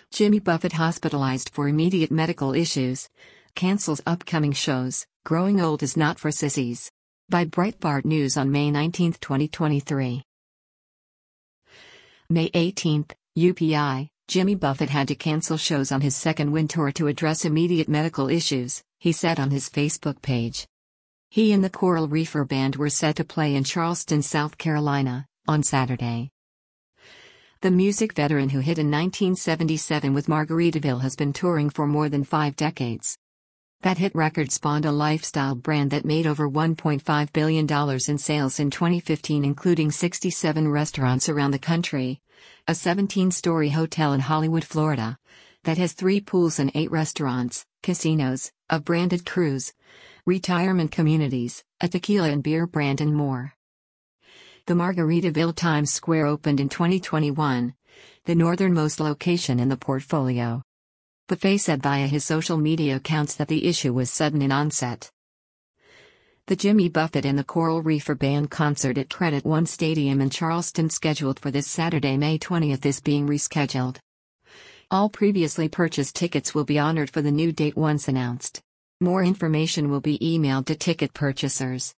Jimmy Buffett hospitalized for immediate medical issues. Cancels upcoming shows. Growing Old is Not for Sissies. By Breitbart News on May 19, 2023. May 18, UPI. Jimmy Buffett had to cancel shows on his second Wynn tour to address immediate medical issues, he said on his Facebook page. He and the Coral Reefer Band were set to play in Charleston, South Carolina, on Saturday. The music veteran who hit in 1977 with Margaritaville has been touring for more than 5 decades. That hit record spawned a lifestyle brand that made over $1.5 billion in sales in 2015, including 67 restaurants around the country, a 17-story hotel in Hollywood, Florida, that has 3 pools and 8 restaurants, casinos, a branded cruise, retirement communities, a tequila and beer brand, and more. The Margaritaville Times Square opened in 2021, the northernmost location in the portfolio. Buffett said via his social media accounts that the issue was sudden in onset. The Jimmy Buffett and the Coral Reefer Band concert at Credit One Stadium in Charleston, scheduled for this Saturday, May 20, is being rescheduled. All previously purchased tickets will be honored for the new date once announced. More information will be emailed to ticket purchasers.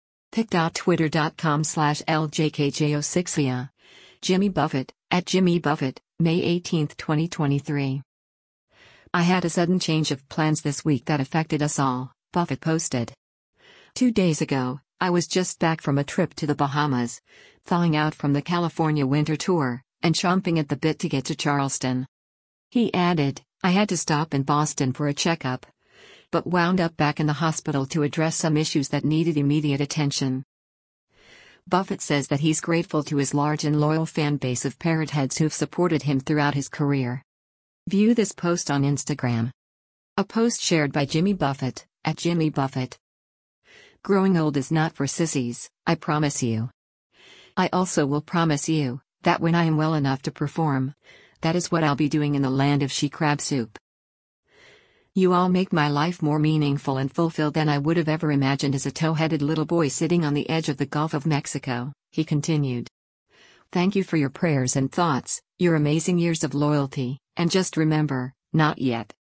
pic.twitter.com/ljkjo6via. Jimmy Buffett, @Jimmy Buffett, May 18, 2023. I had a sudden change of plans this week that affected us all, Buffett posted. 2 days ago, I was just back from a trip to the Bahamas, thawing out from the California winter tour, and chomping at the bit to get to Charleston. He added, I had to stop in Boston for a checkup, but wound up back in the hospital to address some issues that needed immediate attention. Buffett says that he's grateful to his large and loyal fan base of parrot heads who've supported him throughout his career. View this post on Instagram. A post shared by Jimmy Buffett, @Jimmy Buffett. Growing old is not for sissies, I promise you. I also will promise you that when I am well enough to perform, that is what I'll be doing in the land of she crab soup. You all make my life more meaningful and fulfilled than I would have ever imagined as a tow-headed little boy sitting on the edge of the Gulf of Mexico, he continued. Thank you for your prayers and thoughts, your amazing years of loyalty, and just remember, not yet.